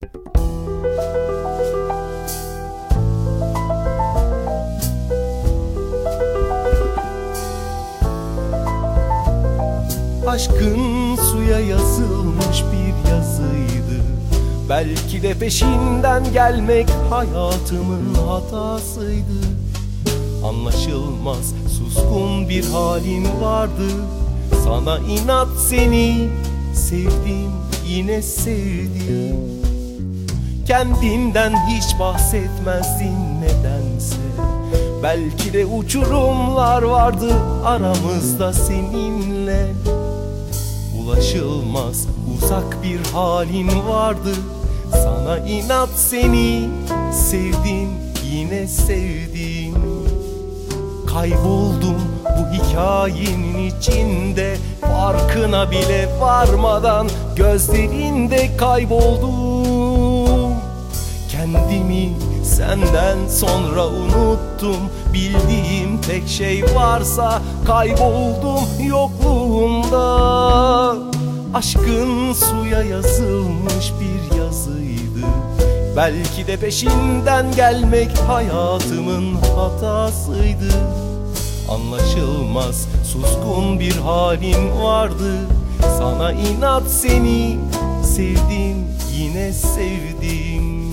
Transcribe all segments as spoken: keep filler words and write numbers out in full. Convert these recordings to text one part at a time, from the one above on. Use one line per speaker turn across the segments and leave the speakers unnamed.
Aşkın suya yazılmış bir yazıydı. Belki de peşinden gelmek hayatımın hatasıydı. Anlaşılmaz suskun bir halin vardı. Sana inat seni sevdim, yine sevdim. Kendinden hiç bahsetmezdin nedense. Belki de uçurumlar vardı aramızda seninle. Ulaşılmaz uzak bir halin vardı. Sana inat seni sevdim, yine sevdim. Kayboldum bu hikayenin içinde, farkına bile varmadan gözlerinde kayboldum. Kendimi senden sonra unuttum. Bildiğim tek şey varsa kayboldum yokluğunda. Aşkın suya yazılmış bir yazıydı. Belki de peşinden gelmek hayatımın hatasıydı. Anlaşılmaz suskun bir halin vardı. Sana inat seni sevdim, yine sevdim.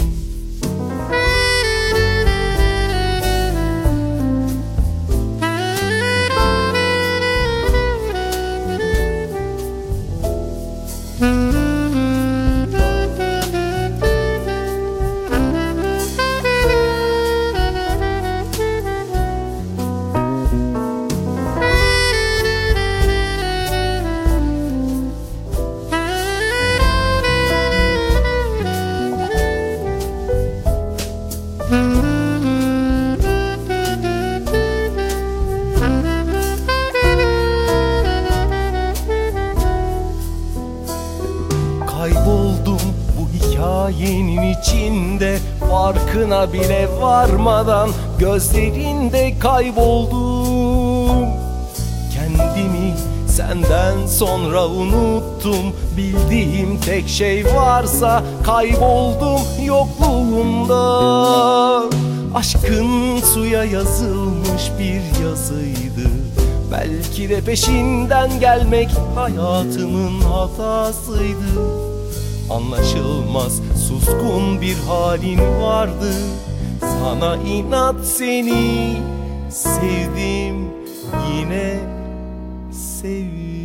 Kayboldum bu hikayenin içinde, farkına bile varmadan gözlerinde kayboldum. Kendimi senden sonra unuttum. Bildiğim tek şey varsa kayboldum yokluğumda. Aşkın suya yazılmış bir yazıydı. Belki de peşinden gelmek hayatımın hatasıydı. Anlaşılmaz suskun bir halin vardı. Sana inat seni sevdim, yine sevdim.